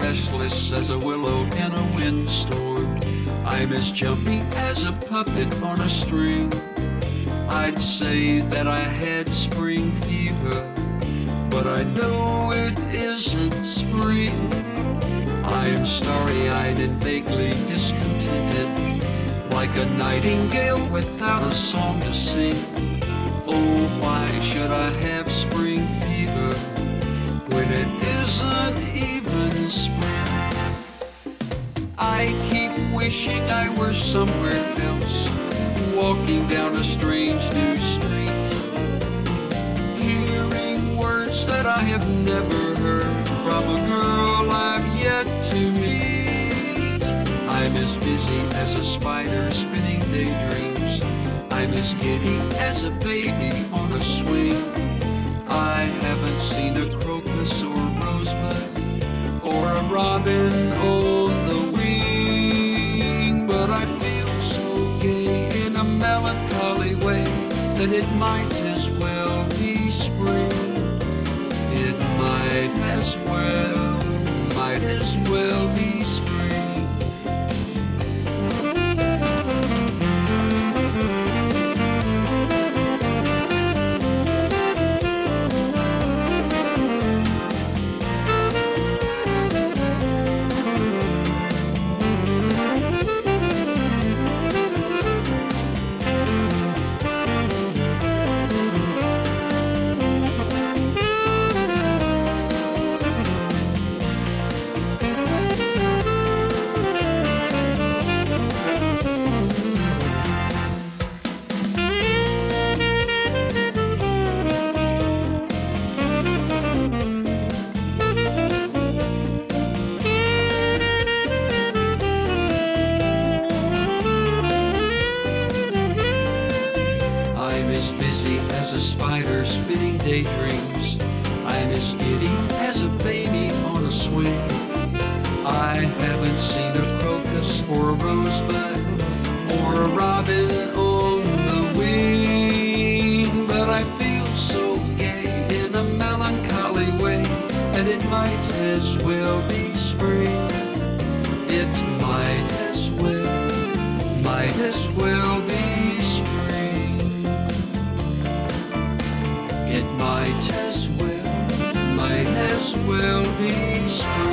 restless as a willow in a windstorm. I'm as jumpy as a puppet on a string. I'd say that I had spring fever, but I know it isn't spring. I am starry-eyed and vaguely discontented, like a nightingale without a song to sing. Oh, why should I have spring fever when it isn't even spring? I keep wishing I were somewhere else, walking down a strange new street, hearing words that I have never heard from a girl I've yet to meet. I'm as busy as a spider spinning daydreams. I'm as giddy as a baby on a swing. I haven't seen a crocus or a rosebud or a robin on the wing, but I feel so gay in a melancholy way that it might as well be spring. It might as well be spring. A spider spinning daydreams. I'm as giddy as a baby on a swing. I haven't seen a crocus or a rosebud or a robin on the wing, but I feel so gay in a melancholy way that it might as well be spring. It might as well be spring. It might as well be spring.